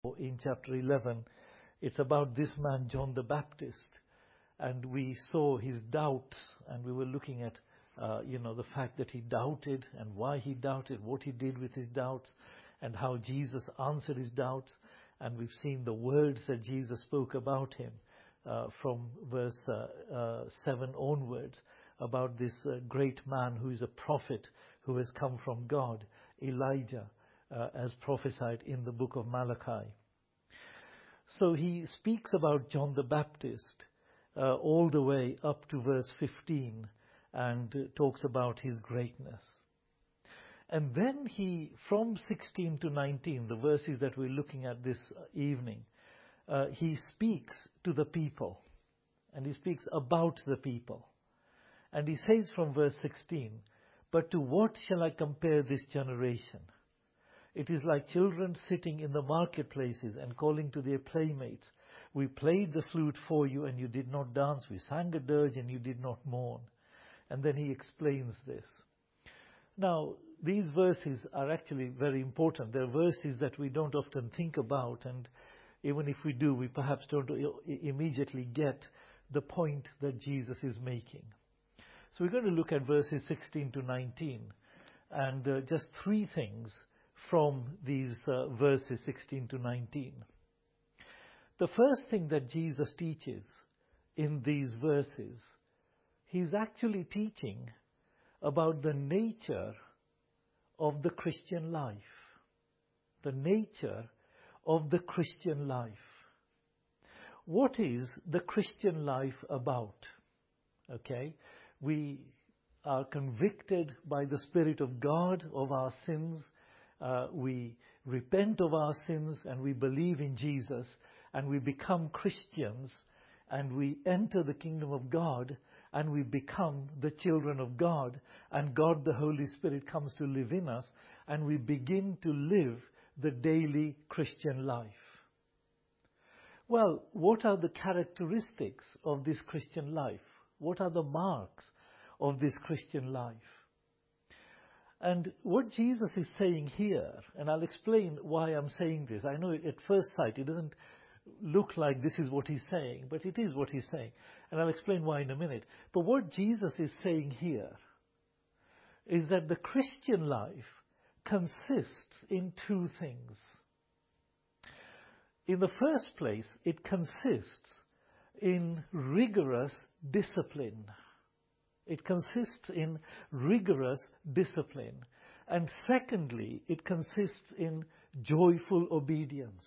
In chapter 11, it's about this man, John the Baptist. And we saw his doubts, and we were looking at, the fact that he doubted and why he doubted, what he did with his doubts, and how Jesus answered his doubts. And we've seen the words that Jesus spoke about him from verse 7 onwards, about this great man who is a prophet who has come from God, Elijah, as prophesied in the book of Malachi. So he speaks about John the Baptist all the way up to verse 15 and talks about his greatness. And then from 16 to 19, the verses that we're looking at this evening, he speaks to the people, and he speaks about the people. And he says from verse 16, "But to what shall I compare this generation? It is like children sitting in the marketplaces and calling to their playmates. We played the flute for you and you did not dance. We sang a dirge and you did not mourn." And then he explains this. Now, these verses are actually very important. They're verses that we don't often think about, and even if we do, we perhaps don't immediately get the point that Jesus is making. So we're going to look at verses 16 to 19, and just three things from these verses 16 to 19. The first thing that Jesus teaches in these verses, he's actually teaching about the nature of the Christian life. The nature of the Christian life. What is the Christian life about? Okay, we are convicted by the Spirit of God of our sins. We repent of our sins and we believe in Jesus, and we become Christians, and we enter the kingdom of God, and we become the children of God, and God the Holy Spirit comes to live in us, and we begin to live the daily Christian life. Well, what are the characteristics of this Christian life? What are the marks of this Christian life? And what Jesus is saying here, and I'll explain why I'm saying this. I know at first sight it doesn't look like this is what he's saying, but it is what he's saying. And I'll explain why in a minute. But what Jesus is saying here is that the Christian life consists in two things. In the first place, it consists in rigorous discipline. It consists in rigorous discipline. And secondly, it consists in joyful obedience.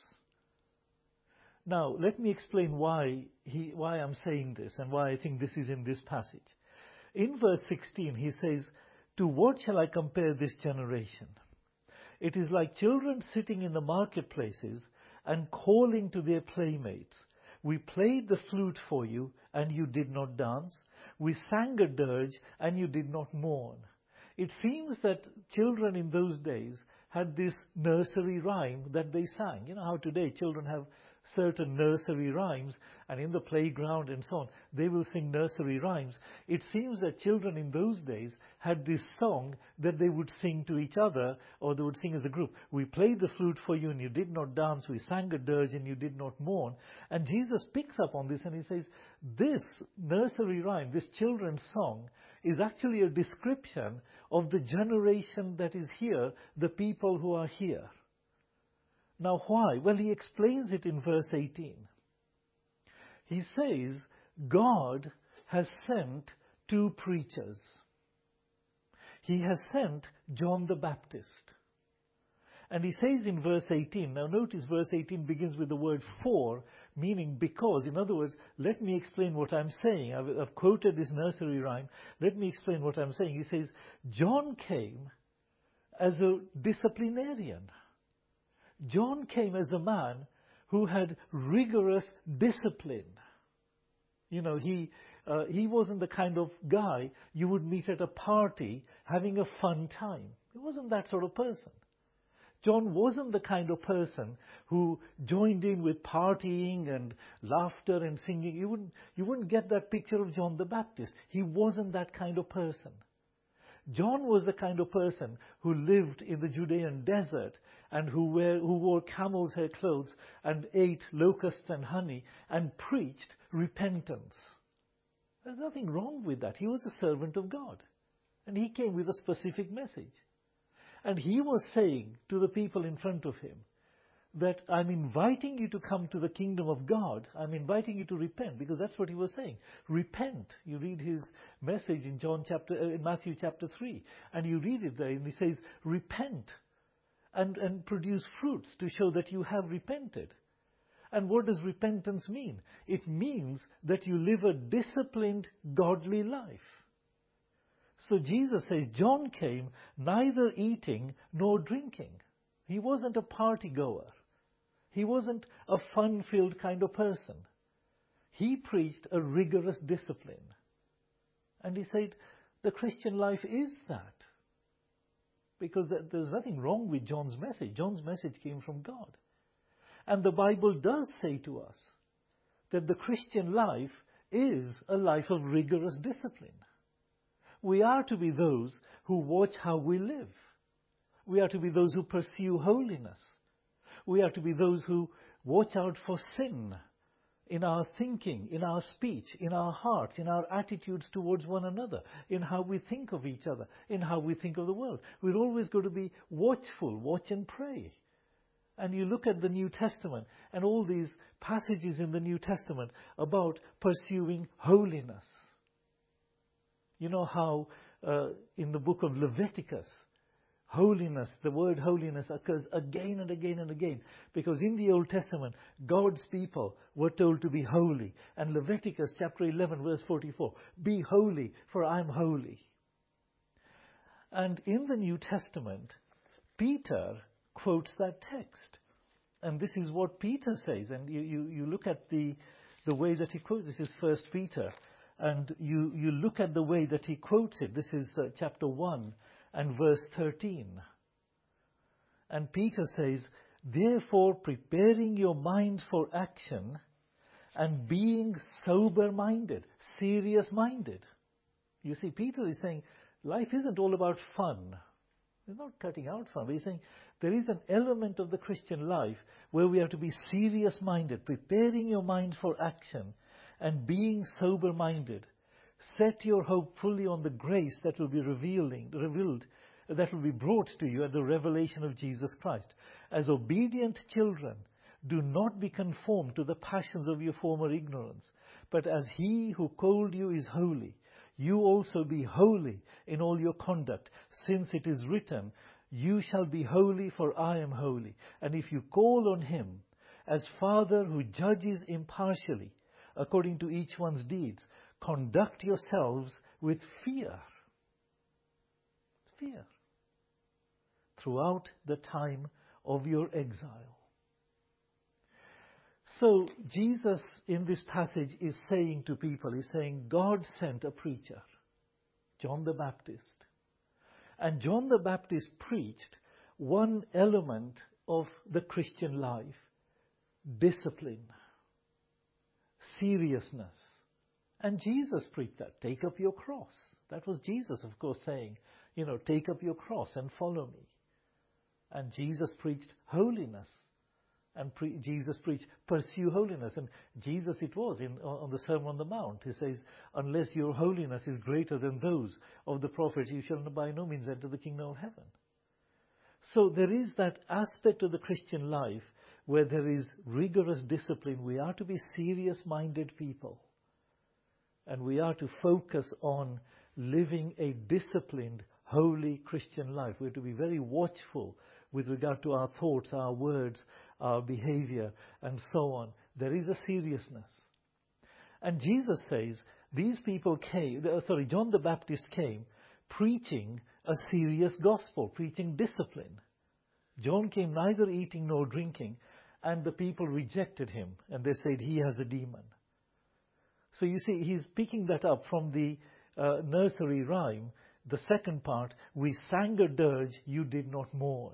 Now, let me explain why I'm saying this and why I think this is in this passage. In verse 16, he says, "To what shall I compare this generation? It is like children sitting in the marketplaces and calling to their playmates. We played the flute for you and you did not dance. We sang a dirge and you did not mourn." It seems that children in those days had this nursery rhyme that they sang. You know how today children have certain nursery rhymes, and in the playground and so on, they will sing nursery rhymes. It seems that children in those days had this song that they would sing to each other, or they would sing as a group. "We played the flute for you and you did not dance. We sang a dirge and you did not mourn." And Jesus picks up on this and he says, this nursery rhyme, this children's song, is actually a description of the generation that is here, the people who are here. Now why? Well, he explains it in verse 18. He says, God has sent two preachers. He has sent John the Baptist. And he says in verse 18, now notice verse 18 begins with the word "for," meaning because. In other words, let me explain what I'm saying. I've quoted this nursery rhyme. Let me explain what I'm saying. He says, John came as a disciplinarian. John came as a man who had rigorous discipline. You know, he wasn't the kind of guy you would meet at a party having a fun time. He wasn't that sort of person. John wasn't the kind of person who joined in with partying and laughter and singing. You wouldn't get that picture of John the Baptist. He wasn't that kind of person. John was the kind of person who lived in the Judean desert and who wore camel's hair clothes and ate locusts and honey and preached repentance. There's nothing wrong with that. He was a servant of God, and he came with a specific message. And he was saying to the people in front of him that I'm inviting you to come to the kingdom of God. I'm inviting you to repent, because that's what he was saying. Repent. You read his message in Matthew chapter 3, and you read it there, and he says, repent and produce fruits to show that you have repented. And what does repentance mean? It means that you live a disciplined, godly life. So Jesus says, John came neither eating nor drinking. He wasn't a party goer. He wasn't a fun-filled kind of person. He preached a rigorous discipline. And he said, the Christian life is that. Because there's nothing wrong with John's message. John's message came from God. And the Bible does say to us that the Christian life is a life of rigorous discipline. We are to be those who watch how we live. We are to be those who pursue holiness. We are to be those who watch out for sin in our thinking, in our speech, in our hearts, in our attitudes towards one another, in how we think of each other, in how we think of the world. We're always going to be watchful, watch and pray. And you look at the New Testament and all these passages in the New Testament about pursuing holiness. You know how in the book of Leviticus, holiness, the word holiness occurs again and again and again. Because in the Old Testament, God's people were told to be holy. And Leviticus chapter 11 verse 44, be holy for I am holy. And in the New Testament, Peter quotes that text. And this is what Peter says. And you look at the way that he quotes. This is 1 Peter. And you look at the way that he quotes it. This is chapter 1 and verse 13. And Peter says, therefore preparing your minds for action and being sober-minded, serious-minded. You see, Peter is saying life isn't all about fun. He's not cutting out fun, but he's saying there is an element of the Christian life where we have to be serious-minded, preparing your minds for action and being sober-minded. Set your hope fully on the grace that will be revealed, that will be brought to you at the revelation of Jesus Christ. As obedient children, do not be conformed to the passions of your former ignorance, but as he who called you is holy, you also be holy in all your conduct, since it is written, you shall be holy, for I am holy. And if you call on him as Father who judges impartially, according to each one's deeds, conduct yourselves with fear. Fear. Throughout the time of your exile. So Jesus in this passage is saying to people, he's saying God sent a preacher, John the Baptist. And John the Baptist preached one element of the Christian life: discipline, seriousness. And Jesus preached that. Take up your cross. That was Jesus, of course, saying, take up your cross and follow me. And Jesus preached holiness. And Jesus preached pursue holiness. And Jesus it was on the Sermon on the Mount. He says, unless your holiness is greater than those of the prophets, you shall by no means enter the kingdom of heaven. So there is that aspect of the Christian life where there is rigorous discipline. We are to be serious-minded people. And we are to focus on living a disciplined, holy Christian life. We're to be very watchful with regard to our thoughts, our words, our behavior, and so on. There is a seriousness. And Jesus says, John the Baptist came preaching a serious gospel, preaching discipline. John came neither eating nor drinking, and the people rejected him, and they said, he has a demon. So you see, he's picking that up from the nursery rhyme, the second part, we sang a dirge, you did not mourn.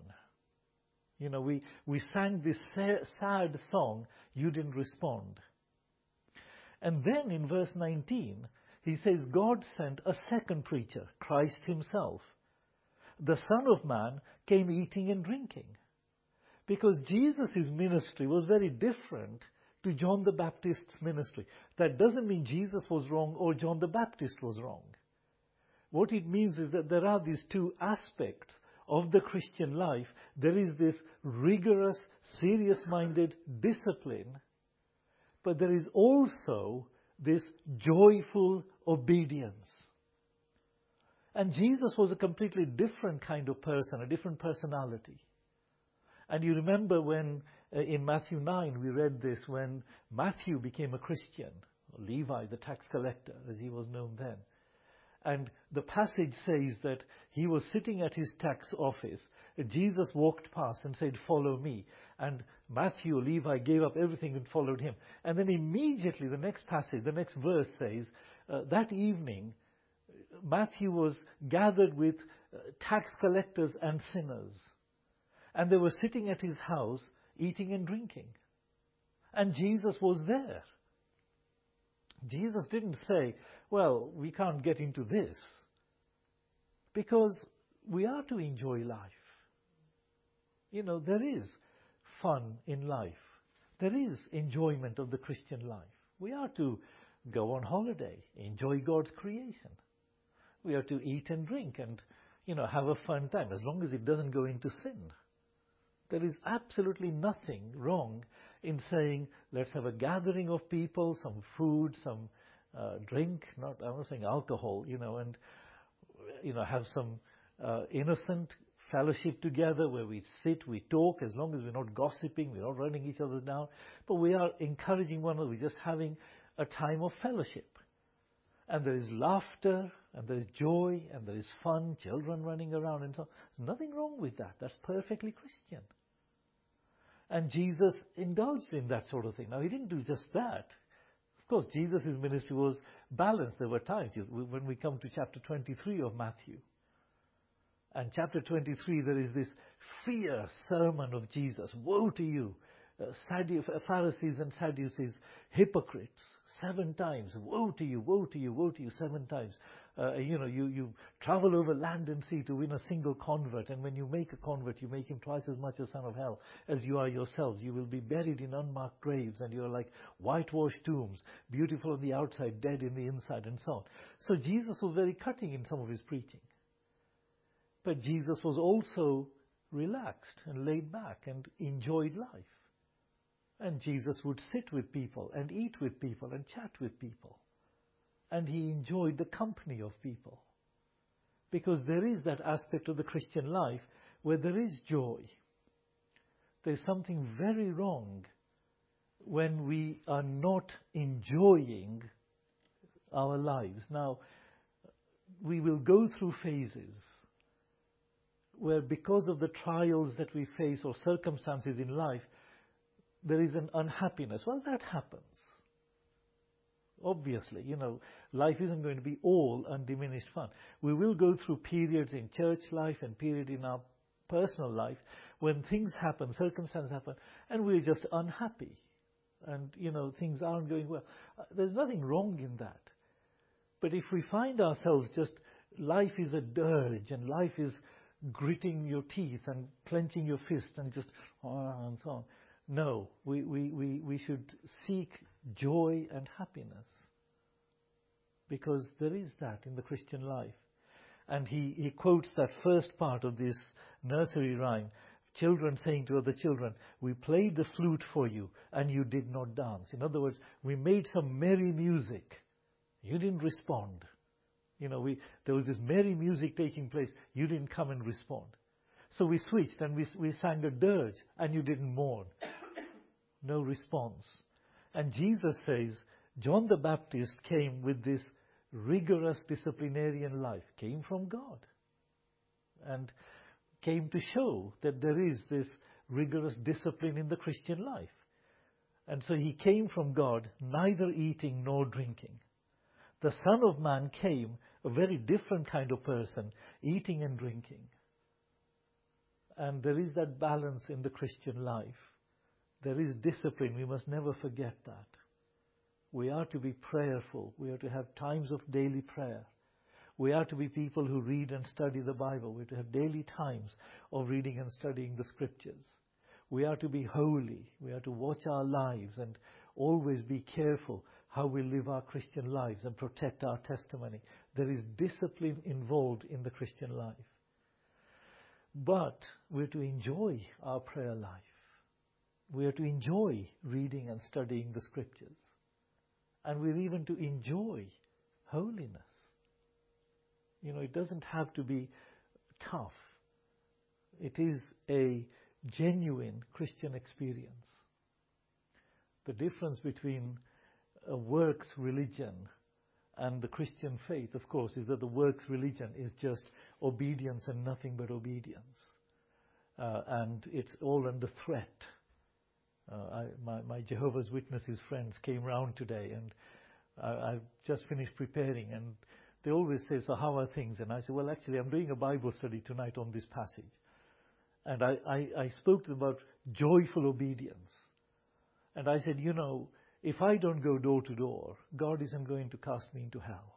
We sang this sad song, you didn't respond. And then in verse 19, he says, God sent a second preacher, Christ himself. The Son of Man came eating and drinking. Because Jesus' ministry was very different to John the Baptist's ministry. That doesn't mean Jesus was wrong or John the Baptist was wrong. What it means is that there are these two aspects of the Christian life. There is this rigorous, serious-minded discipline, but there is also this joyful obedience. And Jesus was a completely different kind of person, a different personality. And you remember when in Matthew 9 we read this, when Matthew became a Christian, Levi, the tax collector, as he was known then. And the passage says that he was sitting at his tax office. Jesus walked past and said, "Follow me." And Matthew, Levi, gave up everything and followed him. And then immediately the next passage, the next verse says, that evening, Matthew was gathered with tax collectors and sinners. And they were sitting at his house, eating and drinking. And Jesus was there. Jesus didn't say, well, we can't get into this. Because we are to enjoy life. You know, there is fun in life. There is enjoyment of the Christian life. We are to go on holiday, enjoy God's creation. We are to eat and drink and, have a fun time, as long as it doesn't go into sin. There is absolutely nothing wrong in saying, let's have a gathering of people, some food, some drink, I'm not saying alcohol, and, have some innocent fellowship together where we sit, we talk, as long as we're not gossiping, we're not running each other down, but we are encouraging one another, we're just having a time of fellowship. And there is laughter, and there is joy, and there is fun, children running around and so on. There's nothing wrong with that. That's perfectly Christian. And Jesus indulged in that sort of thing. Now, he didn't do just that. Of course, Jesus' ministry was balanced. There were times, when we come to chapter 23 of Matthew, and chapter 23, there is this fierce sermon of Jesus. Woe to you, Pharisees and Sadducees, hypocrites, 7 times. Woe to you, woe to you, woe to you, 7 times. You travel over land and sea to win a single convert, and when you make a convert, you make him twice as much a son of hell as you are yourselves. You will be buried in unmarked graves, and you are like whitewashed tombs, beautiful on the outside, dead in the inside, and so on. So Jesus was very cutting in some of his preaching. But Jesus was also relaxed and laid back and enjoyed life. And Jesus would sit with people and eat with people and chat with people. And he enjoyed the company of people. Because there is that aspect of the Christian life where there is joy. There's something very wrong when we are not enjoying our lives. Now, we will go through phases where, because of the trials that we face or circumstances in life, there is an unhappiness. Well, that happens. Obviously, life isn't going to be all undiminished fun. We will go through periods in church life and period in our personal life when things happen, circumstances happen, and we're just unhappy. And, things aren't going well. There's nothing wrong in that. But if we find ourselves just, life is a dirge and life is gritting your teeth and clenching your fist and just, and so on. No, we should seek joy and happiness. Because there is that in the Christian life. And he quotes that first part of this nursery rhyme. Children saying to other children, we played the flute for you and you did not dance. In other words, we made some merry music. You didn't respond. There was this merry music taking place. You didn't come and respond. So we switched and we sang a dirge and you didn't mourn. No response. And Jesus says, John the Baptist came with this rigorous disciplinarian life, came from God, and came to show that there is this rigorous discipline in the Christian life. And so he came from God, neither eating nor drinking. The Son of Man came, a very different kind of person, eating and drinking. And there is that balance in the Christian life. There is discipline. We must never forget that. We are to be prayerful. We are to have times of daily prayer. We are to be people who read and study the Bible. We are to have daily times of reading and studying the Scriptures. We are to be holy. We are to watch our lives and always be careful how we live our Christian lives and protect our testimony. There is discipline involved in the Christian life. But we're to enjoy our prayer life. We are to enjoy reading and studying the Scriptures. And we're even to enjoy holiness. It doesn't have to be tough. It is a genuine Christian experience. The difference between a works religion and the Christian faith, of course, is that the works religion is just obedience and nothing but obedience. And it's all under threat. My Jehovah's Witnesses friends came round today, and I've just finished preparing, and they always say, so how are things? And I said, well, actually, I'm doing a Bible study tonight on this passage. And I spoke to them about joyful obedience. And I said, if I don't go door to door, God isn't going to cast me into hell.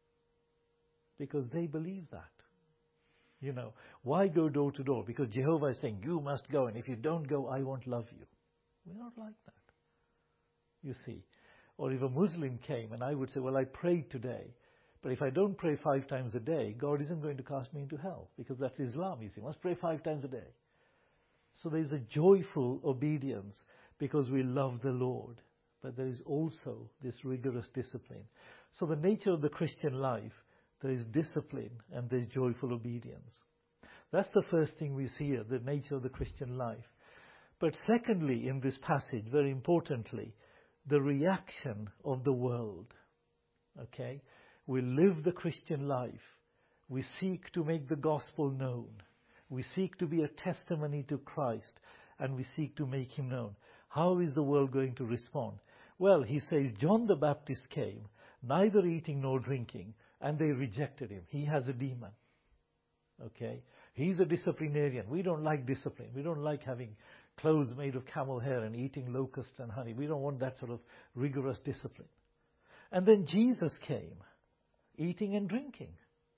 Because they believe that. Why go door to door? Because Jehovah is saying, you must go, and if you don't go, I won't love you. We're not like that. You see. Or if a Muslim came and I would say, well, I prayed today, but if I don't pray 5 times a day, God isn't going to cast me into hell, because that's Islam. You see, must pray 5 times a day. So there is a joyful obedience because we love the Lord. But there is also this rigorous discipline. So the nature of the Christian life, there is discipline and there is joyful obedience. That's the first thing we see here, the nature of the Christian life. But secondly, in this passage, very importantly, the reaction of the world. Okay? We live the Christian life. We seek to make the gospel known. We seek to be a testimony to Christ, and we seek to make Him known. How is the world going to respond? Well, he says, John the Baptist came, neither eating nor drinking, and they rejected him. He has a demon. Okay? He's a disciplinarian. We don't like discipline. We don't like having clothes made of camel hair and eating locusts and honey. We don't want that sort of rigorous discipline. And then Jesus came, eating and drinking.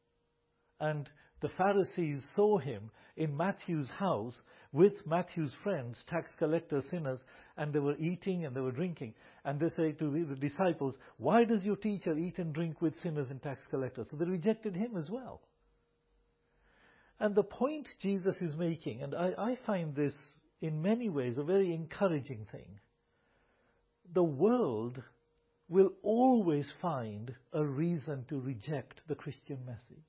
And the Pharisees saw him in Matthew's house with Matthew's friends, tax collectors, sinners, and they were eating and they were drinking. And they say to the disciples, why does your teacher eat and drink with sinners and tax collectors? So they rejected him as well. And the point Jesus is making, and I find this in many ways a very encouraging thing, the world will always find a reason to reject the Christian message.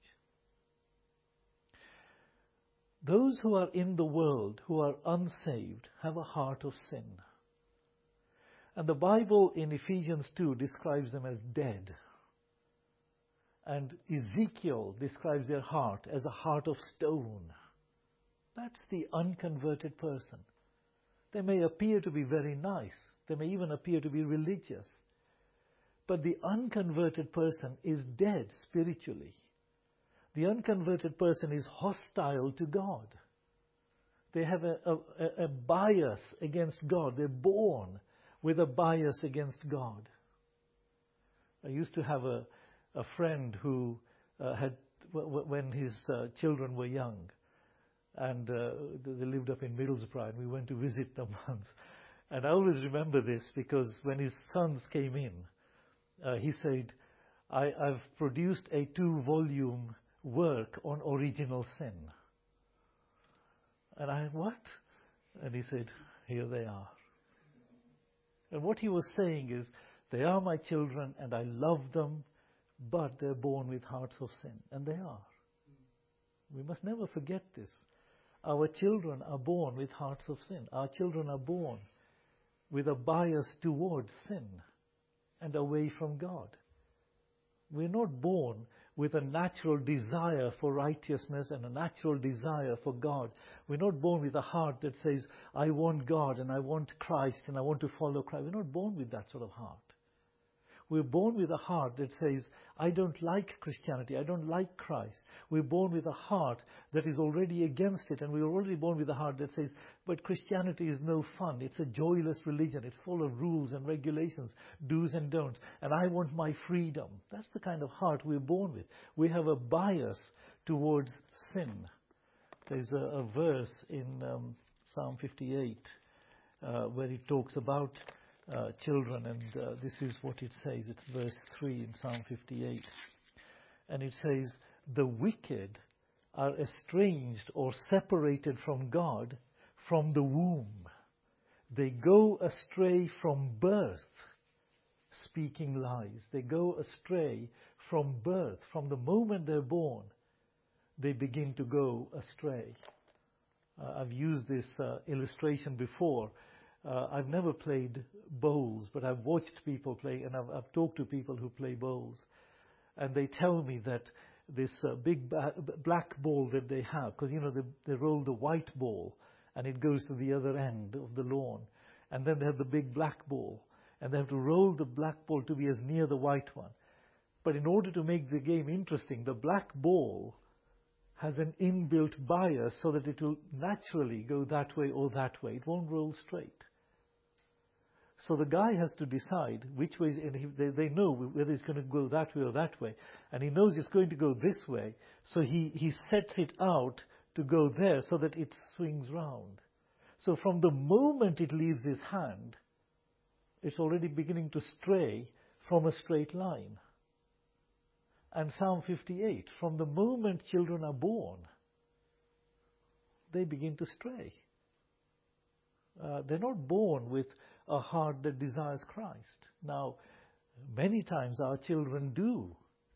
Those who are in the world, who are unsaved, have a heart of sin. And the Bible in Ephesians 2 describes them as dead. And Ezekiel describes their heart as a heart of stone. That's the unconverted person. They may appear to be very nice. They may even appear to be religious. But the unconverted person is dead spiritually. The unconverted person is hostile to God. They have a bias against God. They're born with a bias against God. I used to have a friend who had, when his children were young, and they lived up in Middlesbrough, and we went to visit them once. And I always remember this because when his sons came in, he said, I've produced a 2-volume work on original sin. And I, what? And he said, here they are. And what he was saying is, they are my children and I love them, but they're born with hearts of sin. And they are. We must never forget this. Our children are born with hearts of sin. Our children are born with a bias towards sin and away from God. We're not born with a natural desire for righteousness and a natural desire for God. We're not born with a heart that says, I want God and I want Christ and I want to follow Christ. We're not born with that sort of heart. We're born with a heart that says, I don't like Christianity, I don't like Christ. We're born with a heart that is already against it, and we're already born with a heart that says, but Christianity is no fun. It's a joyless religion. It's full of rules and regulations, do's and don'ts, and I want my freedom. That's the kind of heart we're born with. We have a bias towards sin. There's a verse in Psalm 58, where it talks about children, and this is what it says. It's verse 3 in Psalm 58. And it says, "The wicked are estranged or separated from God from the womb. They go astray from birth, speaking lies." They go astray from birth. From the moment they're born, they begin to go astray. I've used this illustration before. I've never played bowls, but I've watched people play, and I've talked to people who play bowls. And they tell me that this big black ball that they have, because, they roll the white ball, and it goes to the other end of the lawn. And then they have the big black ball, and they have to roll the black ball to be as near the white one. But in order to make the game interesting, the black ball has an inbuilt bias so that it will naturally go that way or that way. It won't roll straight. So the guy has to decide which way, and they know whether it's going to go that way or that way. And he knows it's going to go this way, so he sets it out to go there so that it swings round. So from the moment it leaves his hand, it's already beginning to stray from a straight line. And Psalm 58, from the moment children are born, they begin to stray. They're not born with a heart that desires Christ. Now, many times our children do.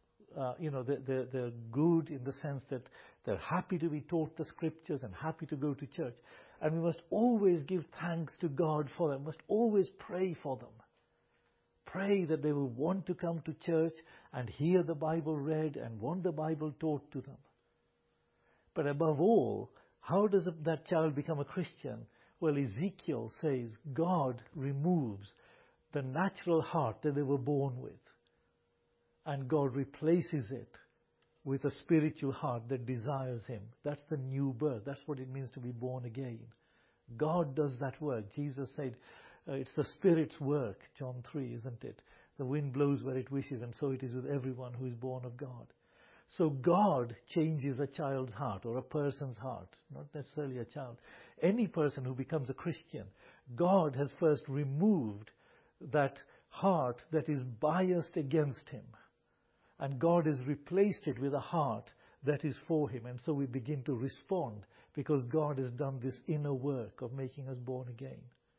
They're good in the sense that they're happy to be taught the scriptures and happy to go to church. And we must always give thanks to God for them. We must always pray for them. Pray that they will want to come to church and hear the Bible read and want the Bible taught to them. But above all, how does that child become a Christian? Well, Ezekiel says God removes the natural heart that they were born with, and God replaces it with a spiritual heart that desires Him. That's the new birth. That's what it means to be born again. God does that work. Jesus said, it's the Spirit's work, John 3, isn't it? The wind blows where it wishes, and so it is with everyone who is born of God. So God changes a child's heart or a person's heart, not necessarily a child. Any person who becomes a Christian, God has first removed that heart that is biased against Him. And God has replaced it with a heart that is for Him. And so we begin to respond because God has done this inner work of making us born again.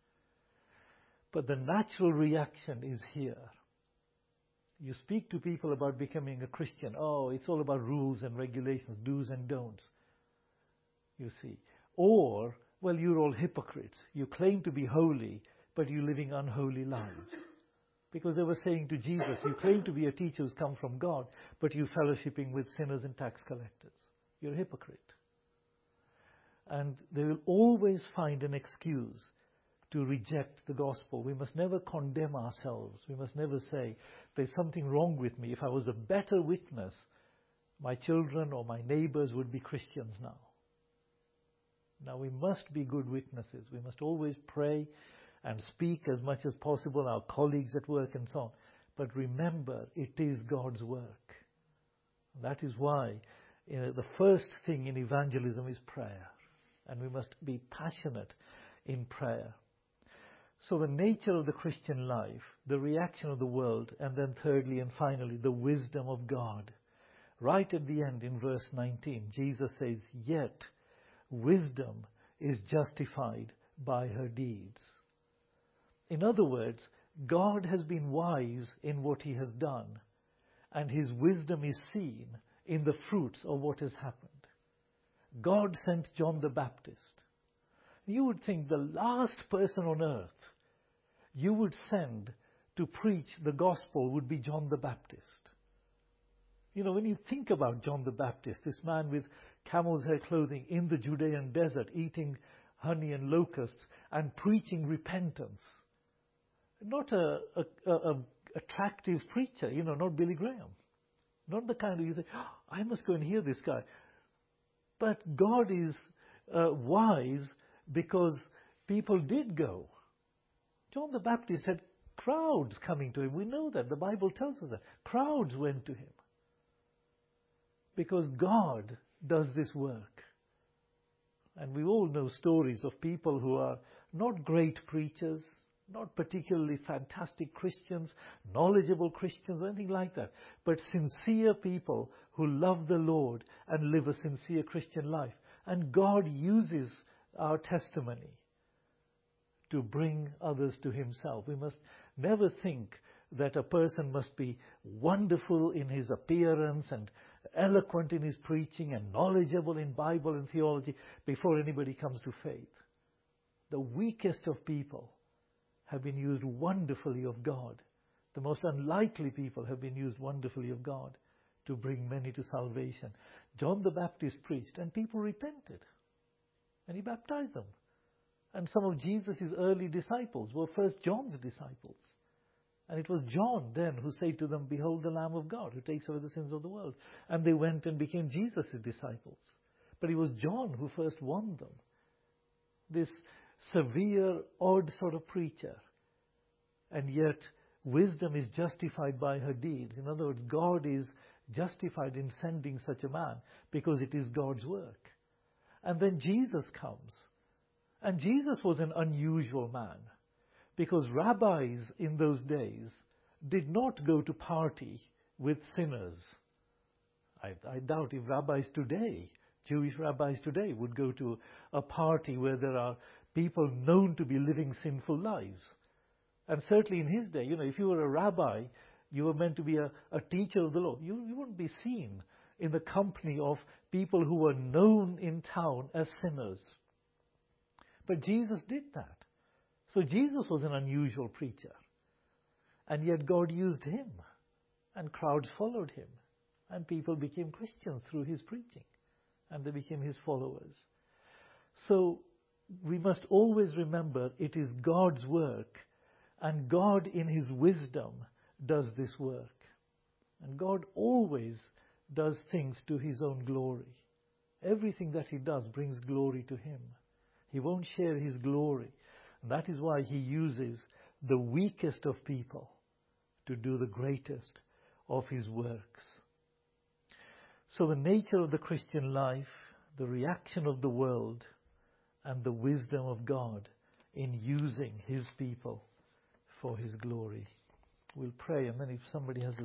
But the natural reaction is here. You speak to people about becoming a Christian. Oh, it's all about rules and regulations, do's and don'ts. You see. Or, well, you're all hypocrites. You claim to be holy, but you're living unholy lives. Because they were saying to Jesus, you claim to be a teacher who's come from God, but you're fellowshipping with sinners and tax collectors. You're a hypocrite. And they will always find an excuse to reject the gospel. We must never condemn ourselves. We must never say, there's something wrong with me. If I was a better witness, my children or my neighbors would be Christians now. Now we must be good witnesses. We must always pray and speak as much as possible, our colleagues at work and so on. But remember, it is God's work. That is why the first thing in evangelism is prayer. And we must be passionate in prayer. So the nature of the Christian life, the reaction of the world, and then thirdly and finally, the wisdom of God. Right at the end in verse 19, Jesus says, "Yet wisdom is justified by her deeds." In other words, God has been wise in what He has done, and His wisdom is seen in the fruits of what has happened. God sent John the Baptist. You would think the last person on earth you would send to preach the gospel would be John the Baptist. When you think about John the Baptist, this man with camel's hair clothing in the Judean desert, eating honey and locusts and preaching repentance. Not a attractive preacher, not Billy Graham. Not the kind of you think, I must go and hear this guy. But God is wise because people did go. John the Baptist had crowds coming to him. We know that. The Bible tells us that. Crowds went to him. Because God does this work. And we all know stories of people who are not great preachers, not particularly fantastic Christians, knowledgeable Christians, or anything like that, but sincere people who love the Lord and live a sincere Christian life. And God uses our testimony to bring others to Himself. We must never think that a person must be wonderful in his appearance and eloquent in his preaching and knowledgeable in Bible and theology before anybody comes to faith. The weakest of people have been used wonderfully of God. The most unlikely people have been used wonderfully of God to bring many to salvation. John the Baptist preached and people repented. And he baptized them. And some of Jesus' early disciples were first John's disciples. And it was John then who said to them, "Behold the Lamb of God who takes away the sins of the world." And they went and became Jesus' disciples. But it was John who first won them. This severe, odd sort of preacher. And yet, wisdom is justified by her deeds. In other words, God is justified in sending such a man because it is God's work. And then Jesus comes. And Jesus was an unusual man because rabbis in those days did not go to party with sinners. I doubt if rabbis today, Jewish rabbis today, would go to a party where there are people known to be living sinful lives. And certainly in his day, if you were a rabbi, you were meant to be a teacher of the law. You wouldn't be seen in the company of people who were known in town as sinners. But Jesus did that. So Jesus was an unusual preacher. And yet God used him. And crowds followed him. And people became Christians through his preaching. And they became his followers. So we must always remember it is God's work. And God in his wisdom does this work. And God always does things to his own glory. Everything that he does brings glory to him. He won't share his glory. And that is why he uses the weakest of people to do the greatest of his works. So the nature of the Christian life, the reaction of the world, and the wisdom of God in using his people for his glory. We'll pray, and then if somebody has a